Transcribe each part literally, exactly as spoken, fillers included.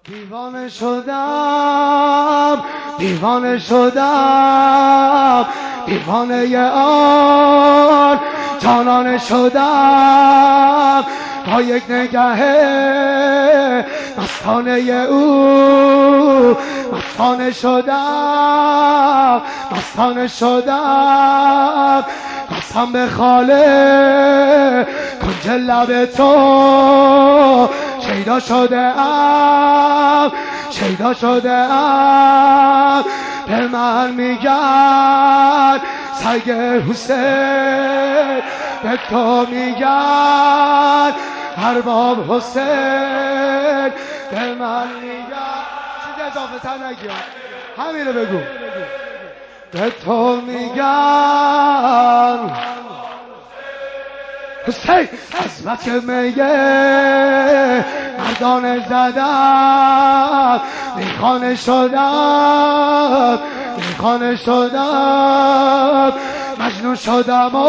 دیوانه شدم دیوانه شدم دیوانه آن جانانه شدم تا یک نگه مستانه او مستانه شدم مستانه شدم قسم به خاله کنج لب تو شیدا شده ام شیدا شده ام به من میگن سگ حسین به تو میگن ارباب حسین به من میگن چیزی اضافه تر نگیم همینو بگو به تو میگن حسین عظمت که میگه مردانه زدم میخانه شدم میخانه شدم مجنون شدم و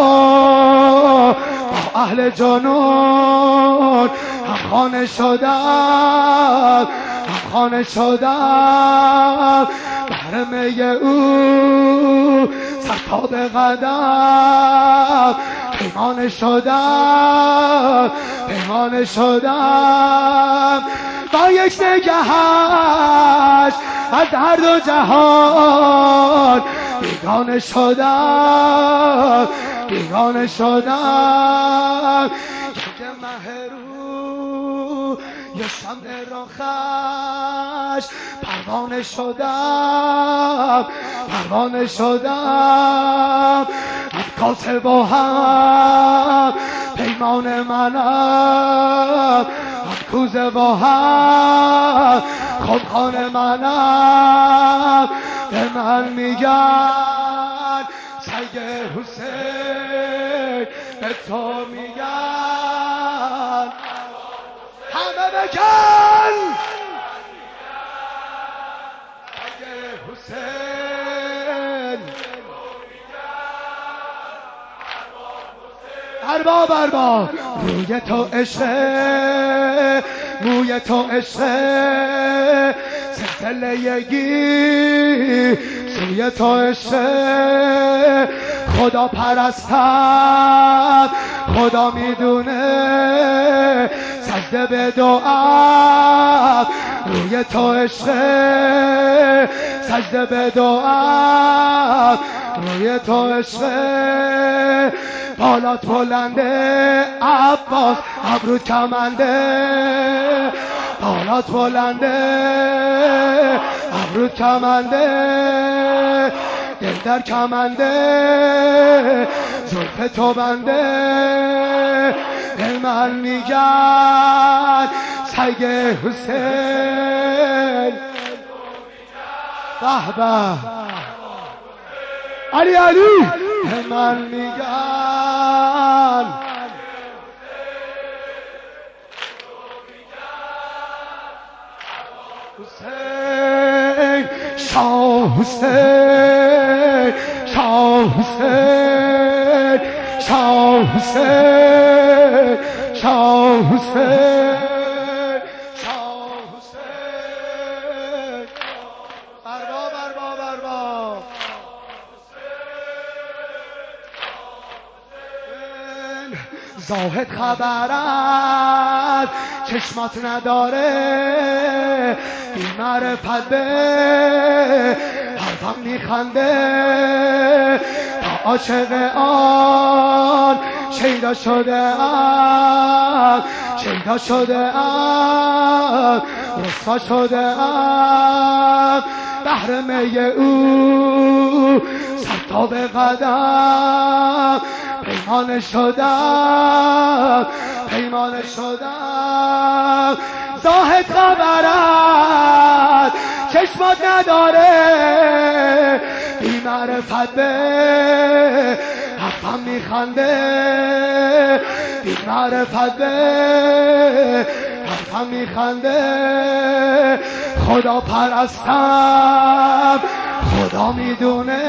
با اهل جنون همخانه شدم همخانه شدم بهر می او سرتا به قدم پیمانه شدم پیمانه شدم با یک نگهش از هر دو جهان بیگانه شدم بیگانه شدم که مهرو یا شمع راخش پروانه شدم پروانه شدم کاسه با هم پیمان منم کوزه با هم خودخانه منم به من میگن سگ حسین به تو میگن همه بگن سگ حسین ارباب ارباب روی تو عشقه موی تو عشقه سلسله یگی سوی تو عشقه خدا پرستم خدا میدونه سجده به دعا روی تو عشقه سجده به دعا روی تو عشقه بالات بلنده عباس ابرو کمنده بالات بلنده ابرو کمنده دل در کمنده زلف تو بنده به من میگن سگ حسین به به علی علی به من میگن حسین شاه حسین شاه حسین شاه حسین شاه حسین شاه حسین ارباب ارباب ارباب زاهد خبر از چشمات نداره بی معرفت به حرفم میخنده تا عاشق آن شیدا شده ام شیدا شده ام رسوا شده ام بهر می او سرتا به قدم پیمانه شدم پیمانه شدم زاهد خبرت چشمات نداره بی معرفت به حرفم میخنده بی معرفت به حرفم میخنده خدا پرستم خدا میدونه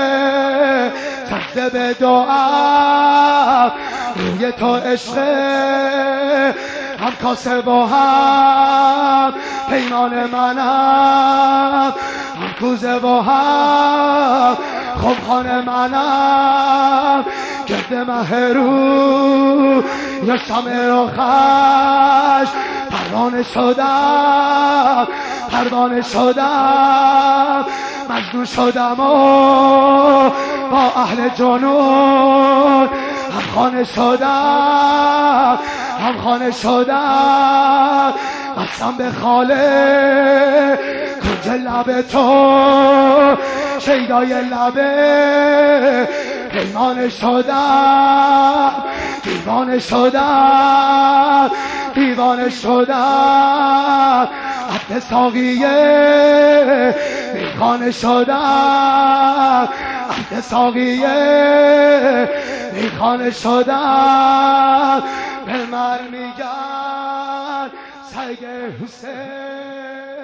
سجده به دعا روی تو عشقه هم کاسه با هم پیمان منم، هم کوزه با هم خمخانه منم، گرد مهرو یا شمع رو خش پروانه شدم، پروانه شدم، مجنون شدم و با اهل جنون همخانه شدم، همخانه شدم، قسم به خاله کنج لب تو شیدای لبه پیمانه شدم، دیوانه شدم، دیوانه شدم، عبد ساقیه میخانه شدم، عبد ساقیه میخانه شدم. به من میگن سگ حسین